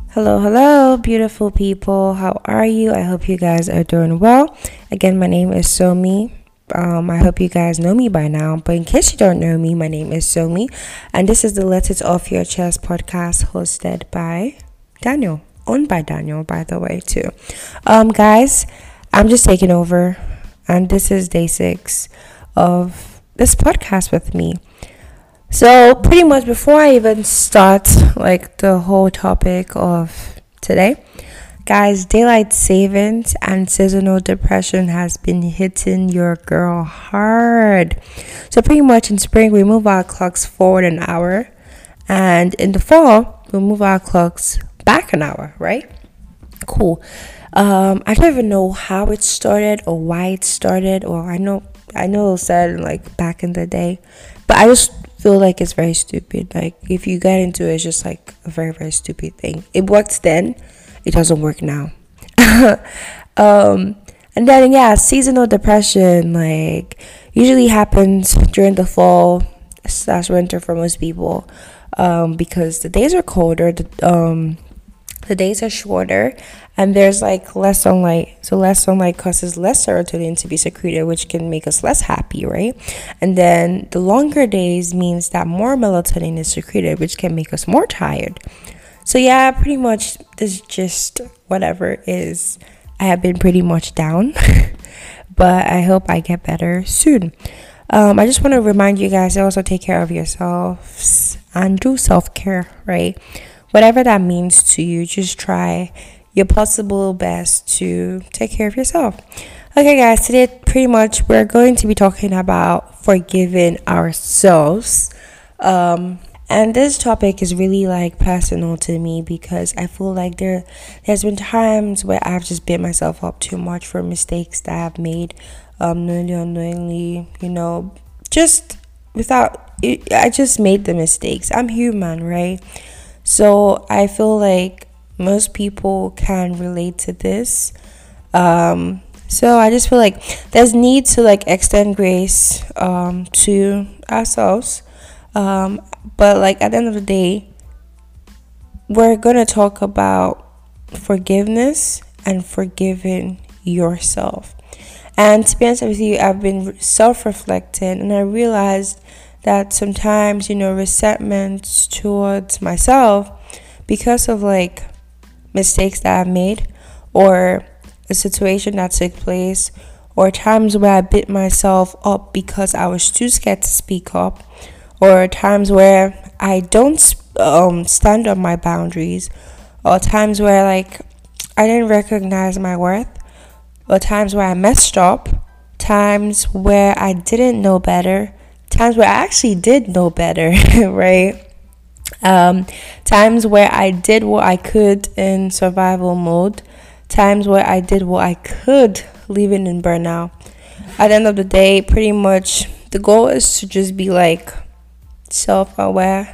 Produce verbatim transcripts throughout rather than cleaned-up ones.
Hello, hello, beautiful people. How are you? I hope you guys are doing well. Again, my name is Somi. Um, I hope you guys know me by now, but in case you don't know me, my name is Somi, and this is the Let It Off Your Chest podcast hosted by Daniel, owned by Daniel, by the way, too. Um, guys, I'm just taking over, and this is day six of this podcast with me. So pretty much before I even start like the whole topic of today, guys, daylight savings and seasonal depression has been hitting your girl hard. So pretty much in spring we move our clocks forward an hour, and in the fall we move our clocks back an hour, right? Cool. Um, I don't even know how it started or why it started, or I know I know it said like back in the day, but I just feel like it's very stupid. Like if you get into it, it's just like a very very stupid thing. It worked then, it doesn't work now. um, and then yeah, seasonal depression like usually happens during the fall slash winter for most people, um, because the days are colder. The um the days are shorter and there's like less sunlight, so less sunlight causes less serotonin to be secreted, which can make us less happy, right? And then the longer days means that more melatonin is secreted, which can make us more tired. So yeah, pretty much this just whatever is I have been pretty much down but I hope I get better soon. um, I just want to remind you guys to also take care of yourselves and do self-care, right? Whatever that means to you, just try your possible best to take care of yourself. Okay, guys, today pretty much we're going to be talking about forgiving ourselves. Um, and this topic is really like personal to me because I feel like there there's been times where I've just beat myself up too much for mistakes that I've made, um, knowingly, unknowingly, you know, just without. It, I just made the mistakes. I'm human, right? So I feel like most people can relate to this. Um, so I just feel like there's need to like extend grace um, to ourselves. Um, but like at the end of the day, we're gonna talk about forgiveness and forgiving yourself. And to be honest with you, I've been self-reflecting and I realized that sometimes, you know, resentment towards myself because of like mistakes that I've made or a situation that took place or times where I beat myself up because I was too scared to speak up, or times where I don't um, stand on my boundaries, or times where like I didn't recognize my worth, or times where I messed up, times where I didn't know better, times where I actually did know better, right? Um, times where I did what I could in survival mode, times where I did what I could living in burnout. At the end of the day, pretty much the goal is to just be like self-aware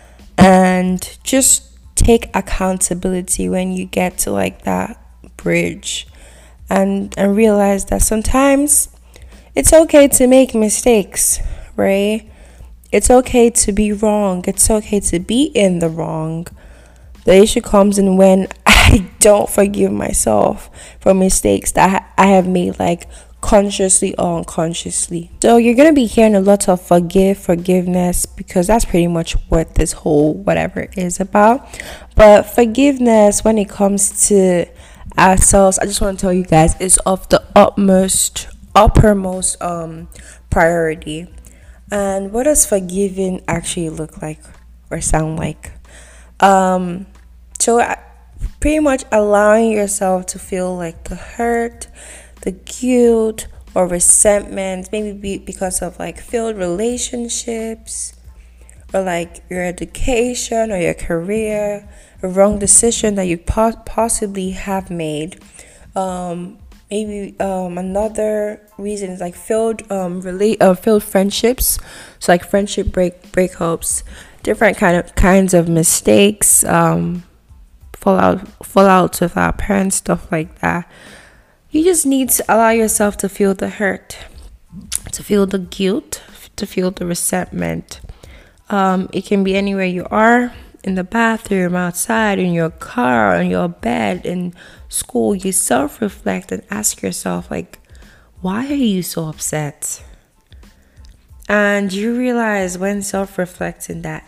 and just take accountability when you get to like that bridge, and and realize that sometimes it's okay to make mistakes, right? It's okay to be wrong. It's okay to be in the wrong. The issue comes in when I don't forgive myself for mistakes that I have made, like consciously or unconsciously. So you're going to be hearing a lot of forgive, forgiveness, because that's pretty much what this whole whatever is about. But forgiveness, when it comes to ourselves, I just want to tell you guys, is of the utmost, uppermost um priority. And what does forgiving actually look like or sound like? Um, so uh, pretty much allowing yourself to feel like the hurt, the guilt, or resentment, maybe be because of like failed relationships, or like your education or your career, a wrong decision that you po- possibly have made. Um, maybe um another reason is like failed um relate uh, failed friendships, so like friendship break breakups, different kind of kinds of mistakes, um fallout fallouts with our parents, stuff like that. You just need to allow yourself to feel the hurt, to feel the guilt, to feel the resentment. Um it can be anywhere you are. in the bathroom, outside, in your car, on your bed, in school, you self-reflect and ask yourself, like, why are you so upset? And you realize when self-reflecting that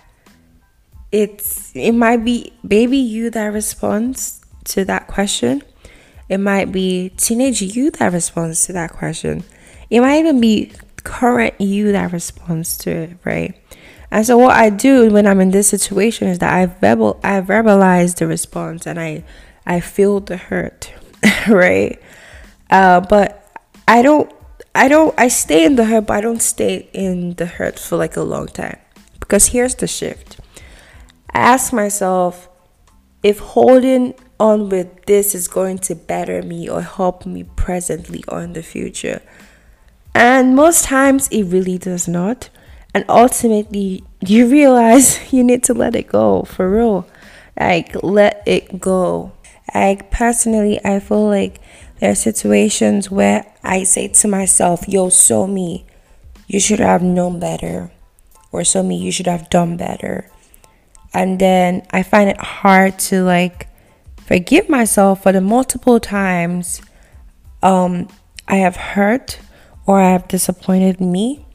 it's it might be baby you that responds to that question. It might be teenage you that responds to that question. It might even be current you that responds to it, right? And so what I do when I'm in this situation is that I verbal I verbalize the response, and I I feel the hurt, right? Uh, but I don't I don't I stay in the hurt, but I don't stay in the hurt for like a long time. Because here's the shift. I ask myself if holding on with this is going to better me or help me presently or in the future. And most times it really does not. And ultimately you realize you need to let it go, for real. Like, let it go. Like, personally, I feel like there are situations where I say to myself, yo, so me, you should have known better. Or so me, you should have done better. And then I find it hard to like forgive myself for the multiple times um, I have hurt or I have disappointed me.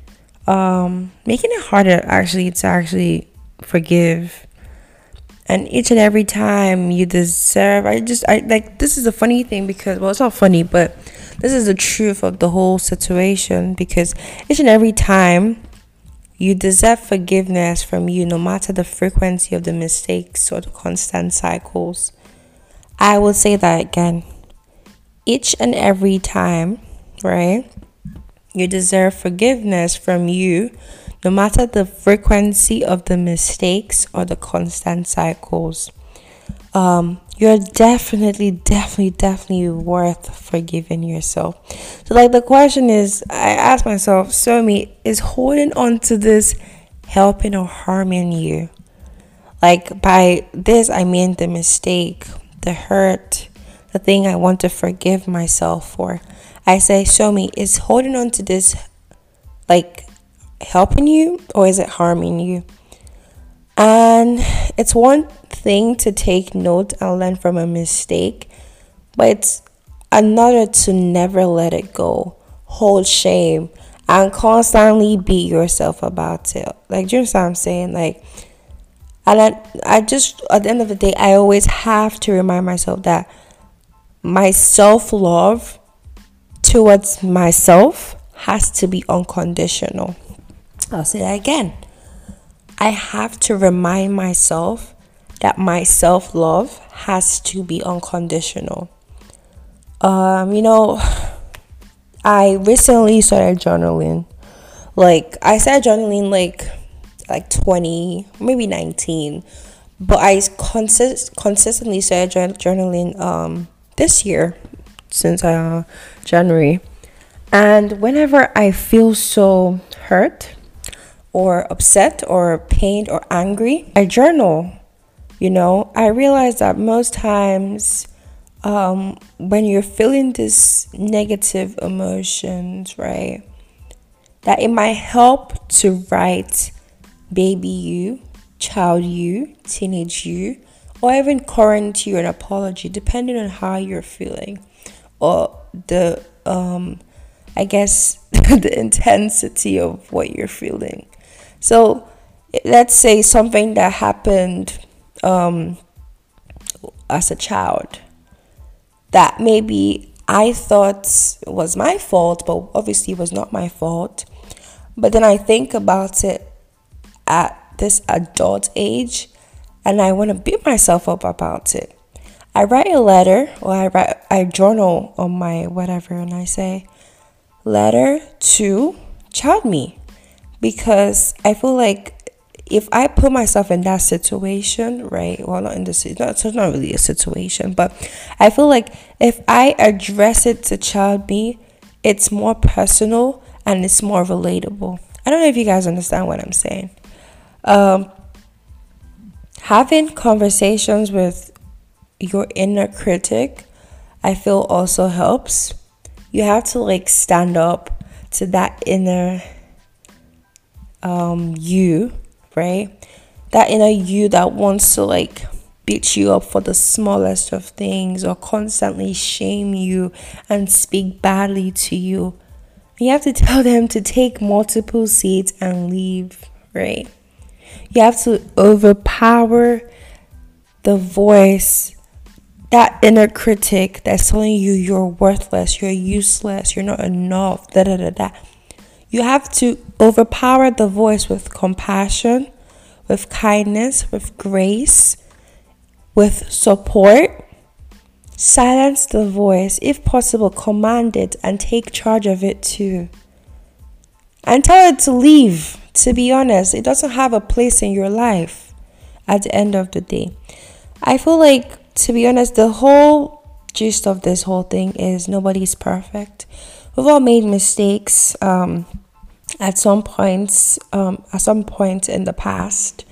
Um, making it harder actually to actually forgive. And each and every time you deserve, I just, I like, this is a funny thing because, well, it's not funny, but this is the truth of the whole situation, because each and every time you deserve forgiveness from you, no matter the frequency of the mistakes or the constant cycles. I will say that again. Each and every time, right? You deserve forgiveness from you, no matter the frequency of the mistakes or the constant cycles. Um, you're definitely, definitely, definitely worth forgiving yourself. So, like, the question is, I ask myself, so me, is holding on to this helping or harming you? Like, by this, I mean the mistake, the hurt, the thing I want to forgive myself for. I say, show me, is holding on to this, like, helping you or is it harming you? And it's one thing to take note and learn from a mistake, but it's another to never let it go, hold shame, and constantly beat yourself about it. Like, do you understand what I'm saying? Like, and I, I just, at the end of the day, I always have to remind myself that my self-love towards myself has to be unconditional. I'll say that again. I have to remind myself that my self-love has to be unconditional. Um, you know, I recently started journaling. Like, I started journaling like like twenty, maybe nineteen. But I consist consistently started journaling um this year, since uh, January. And whenever I feel so hurt or upset or pained or angry, I journal. You know, I realize that most times um, when you're feeling these negative emotions, right, that it might help to write baby you, child you, teenage you, or even current you an apology, depending on how you're feeling or the, um, I guess, the intensity of what you're feeling. So let's say something that happened um, as a child that maybe I thought was my fault, but obviously was not my fault. But then I think about it at this adult age and I want to beat myself up about it. I write a letter, or I write, I journal on my whatever, and I say, letter to child me. Because I feel like if I put myself in that situation, right? Well, not in this, not, it's not really a situation, but I feel like if I address it to child me, it's more personal and it's more relatable. I don't know if you guys understand what I'm saying. Um, having conversations with your inner critic, I feel also helps. You have to like stand up to that inner um you, right? that inner you that wants to like beat you up for the smallest of things or constantly shame you and speak badly to you. You have to tell them to take multiple seats and leave, right? You have to overpower the voice, that inner critic that's telling you you're worthless, you're useless, you're not enough, da da da da. You have to overpower the voice with compassion, with kindness, with grace, with support. Silence the voice. If possible, command it and take charge of it too. And tell it to leave. To be honest, it doesn't have a place in your life at the end of the day. I feel like, to be honest, the whole gist of this whole thing is nobody's perfect. We've all made mistakes um, at some points, um, at some point in the past.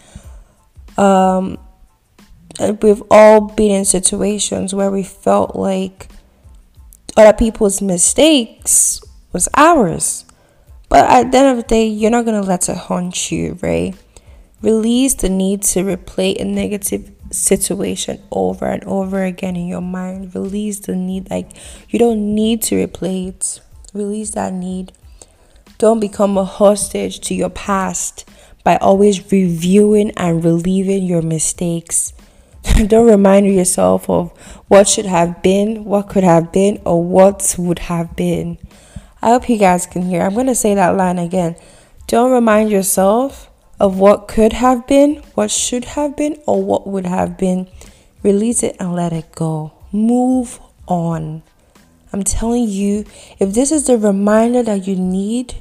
Um, we've all been in situations where we felt like other people's mistakes was ours. But at the end of the day, you're not going to let it haunt you, right? Release the need to replay a negative situation over and over again in your mind. Release the need, like, you don't need to replay it. Release that need. Don't become a hostage to your past by always reviewing and reliving your mistakes. Don't remind yourself of what should have been, what could have been, or what would have been. I hope you guys can hear. I'm going to say that line again. Don't remind yourself of what could have been, what should have been, or what would have been. Release it and let it go. Move on. I'm telling you, if this is the reminder that you need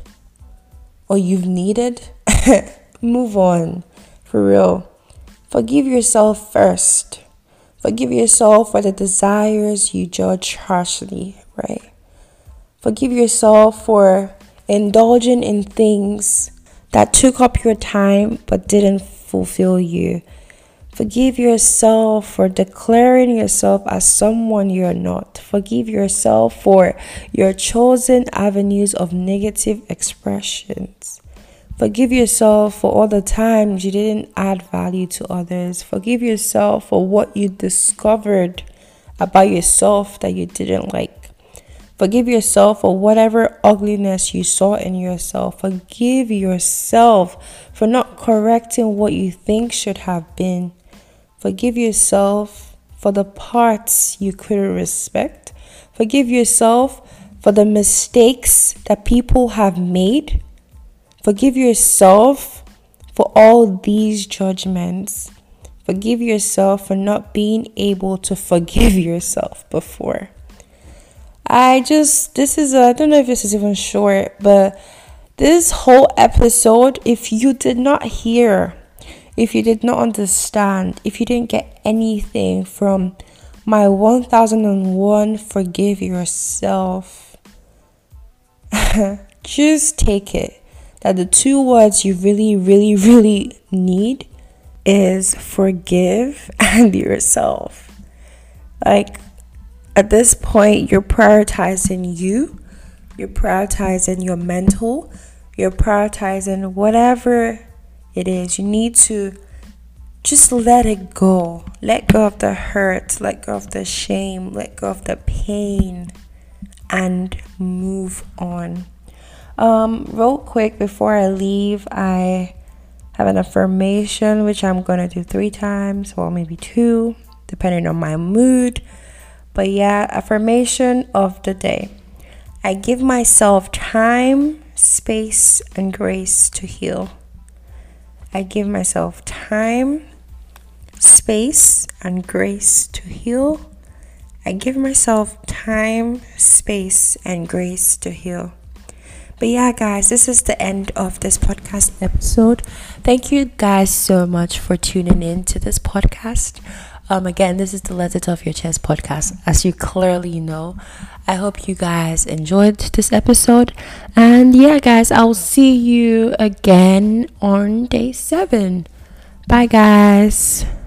or you've needed, move on. For real. Forgive yourself first. Forgive yourself for the desires you judge harshly, right? Forgive yourself for indulging in things that took up your time but didn't fulfill you. Forgive yourself for declaring yourself as someone you're not. Forgive yourself for your chosen avenues of negative expressions. Forgive yourself for all the times you didn't add value to others. Forgive yourself for what you discovered about yourself that you didn't like. Forgive yourself for whatever ugliness you saw in yourself. Forgive yourself for not correcting what you think should have been. Forgive yourself for the parts you couldn't respect. Forgive yourself for the mistakes that people have made. Forgive yourself for all these judgments. Forgive yourself for not being able to forgive yourself before. I just, this is, a, I don't know if this is even short, but this whole episode, if you did not hear, if you did not understand, if you didn't get anything from my one thousand one forgive yourself, just take it. That the two words you really, really, really need is forgive and yourself. Like, at this point, you're prioritizing you. You're prioritizing your mental. You're prioritizing whatever it is. You need to just let it go. Let go of the hurt. Let go of the shame. Let go of the pain. And move on. Um, real quick, before I leave, I have an affirmation, which I'm going to do three times, or maybe two, depending on my mood. But yeah, affirmation of the day. I give myself time, space, and grace to heal. I give myself time, space, and grace to heal. I give myself time, space, and grace to heal. But yeah, guys, this is the end of this podcast episode. Thank you guys so much for tuning in to this podcast. Um, again, this is the Let It Off Your Chest podcast, as you clearly know. I hope you guys enjoyed this episode. And yeah, guys, I'll see you again on day seven. Bye, guys.